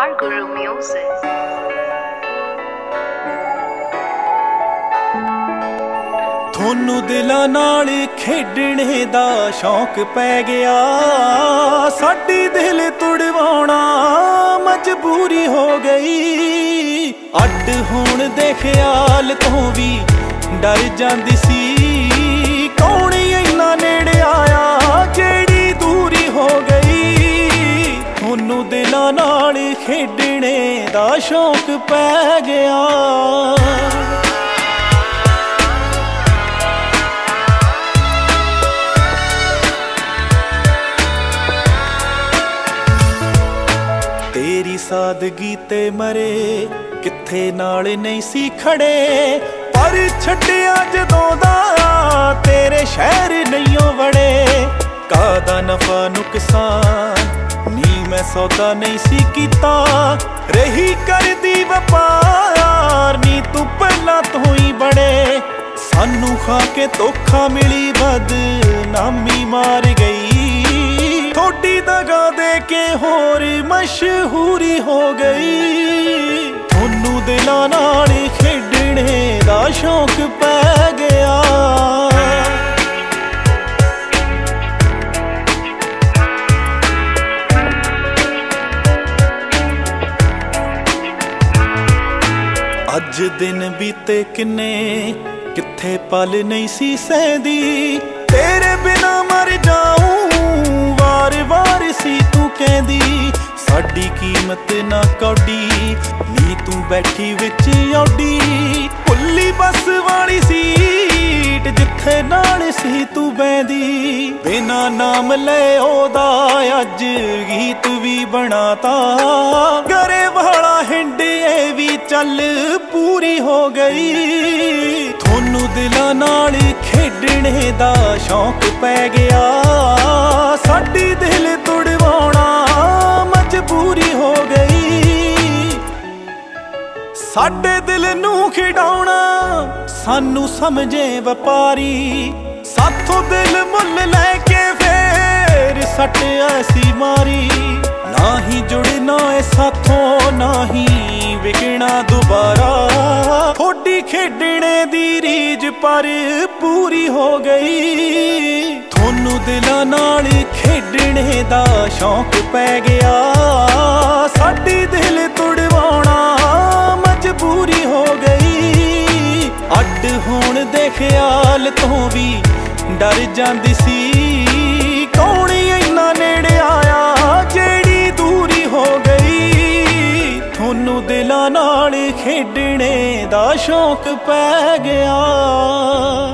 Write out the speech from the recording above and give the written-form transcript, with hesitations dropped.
Guru Music. ਥੋਨੂੰ ਦਿਲਾਂ ਨਾਲ ਖੇਡਣੇ ਦਾ ਸ਼ੌਂਕ ਪੈ ਗਿਆ, ਸਾਡੀ ਦਿਲ ਤੁੜਵਾਉਣਾ ਮਜਬੂਰੀ ਹੋ ਗਈ। ਅੱਡ ਹੋਣ ਦੇ ਖਿਆਲ ਤੋਂ ਵੀ ਡਰ ਜਾਂਦੀ ਸੀ, ਕੌਣ ਇੰਨਾ ਨੇੜੇ ਆਇਆ ਜਿਹੜੀ ਦੂਰੀ ਹੋ ਗਈ। ਥੋਨੂੰ ਦਿਲਾਂ ਨਾਲ ਖੇਡਣੇ ਦਾ ਸ਼ੌਂਕ ਪੈ ਗਿਆ। ਤੇਰੀ ਸਾਦਗੀ ਤੇ ਮਰੇ ਕਿੱਥੇ ਨਾਲ ਨਹੀਂ ਸੀ ਖੜੇ, ਪਰ ਛੱਡਿਆ ਜਦੋਂ ਦਾ ਤੇਰੇ ਸ਼ਹਿਰ ਨਹੀਂਓ ਵੜੇ। ਕਾਹਦਾ ਨਫਾ ਨੁਕਸਾਨ ਨੀ ਮੈਂ ਸੌਦਾ ਨਹੀਂ ਸੀ ਕੀਤਾ, ਰਹੀ ਕਰਦੀ ਵਪਾਰ ਨੀ ਤੂੰ ਪਹਿਲਾਂ ਤੋਂ ਹੀ ਬੜੇ। ਸਾਨੂੰ ਖਾ ਕੇ ਧੋਖਾ ਮਿਲੀ ਬਦਨਾਮੀ ਮਾਰ ਗਈ, ਥੋੜੀ ਦਗਾ ਦੇ ਕੇ ਹੋਰ ਮਸ਼ਹੂਰੀ ਹੋ ਗਈ। ਥੋਨੂੰ ਦਿਲਾਂ ਨਾਲ ਖੇਡਣੇ ਦਾ ਸ਼ੌਂਕ ਪੈ ਗਿਆ। ਅੱਜ ਦਿਨ ਬੀਤੇ ਕਿੰਨੇ, ਕਿੱਥੇ ਪਲ ਨਹੀਂ ਸੀ ਸਹਿੰਦੀ, ਤੇਰੇ ਬਿਨਾ ਮਰ ਜਾਊਂ ਵਾਰ-ਵਾਰ ਸੀ ਤੂੰ ਕਹਿੰਦੀ। ਸਾਡੀ ਕੀਮਤ ਨਾ ਕੌਡੀ ਨੀ ਤੂੰ ਬੈਠੀ ਵਿੱਚ ਔਡੀ, ਭੁੱਲੀ ਬੱਸ ਵਾਲੀ ਸੀਟ ਜਿੱਥੇ ਨਾਲ ਸੀ ਤੂੰ ਬਹਿੰਦੀ। ਬਿਨਾ ਨਾਮ ਲੈ ਉਹਦਾ ਅੱਜ ਗੀਤ ਵੀ ਬਣਾਤਾ, ਗਰੇ ਵਾਲਾ ਹਿੰਡ ਇਹ ਵੀ ਚੱਲ ਪੂਰੀ ਹੋ ਗਈ। ਥੋਨੂੰ ਦਿਲਾਂ ਨਾਲ ਖੇਡਣੇ ਦਾ ਸ਼ੌਂਕ ਪੈ ਗਿਆ, ਸਾਡੀ ਦਿਲ ਤੁੜਵਾਉਣਾ ਮਜਬੂਰੀ ਹੋ ਗਈ। ਸਾਡੇ ਦਿਲ ਨੂੰ ਖਿਡਾਉਣਾ ਸਾਨੂੰ ਸਮਝੇ ਵਪਾਰੀ, ਸਾਥੋਂ ਦਿਲ ਮੁੱਲ ਲੈ ਕੇ ਫੇਰ ਸੱਟ ਐਸੀ ਮਾਰੀ। ਨਾ ਹੀ ਜੁੜਨਾ ਏ ਸਾਥੋਂ ਨਾ ਹੀ ਵਿਕਣਾ ਦੁਬਾਰਾ, ਥੋੜੀ ਖੇਡਣੇ ਦੀ ਰੀਝ ਪਰ ਪੂਰੀ ਹੋ ਗਈ। ਥੋਨੂੰ ਦਿਲਾਂ ਨਾਲ ਖੇਡਣੇ ਦਾ ਸ਼ੌਂਕ ਪੈ ਗਿਆ, ਸਾਡੀ ਦਿਲ ਤੁੜਵਾਉਣਾ ਮਜਬੂਰੀ ਹੋ ਗਈ। ਅੱਡ ਹੋਣ ਦੇ ਖਿਆਲ ਤੋਂ ਵੀ ਡਰ ਜਾਂਦੀ ਸੀ, ਕੌਣ ਇੰਨਾ ਨੇੜੇ ਆਇਆ ਜਿਹੜੀ ਦੂਰੀ ਹੋ ਗਈ। ਥੋਨੂੰ ਦਿਲਾਂ ਨਾਲ ਖੇਡਣੇ ਦਾ ਸ਼ੌਂਕ ਪੈ ਗਿਆ।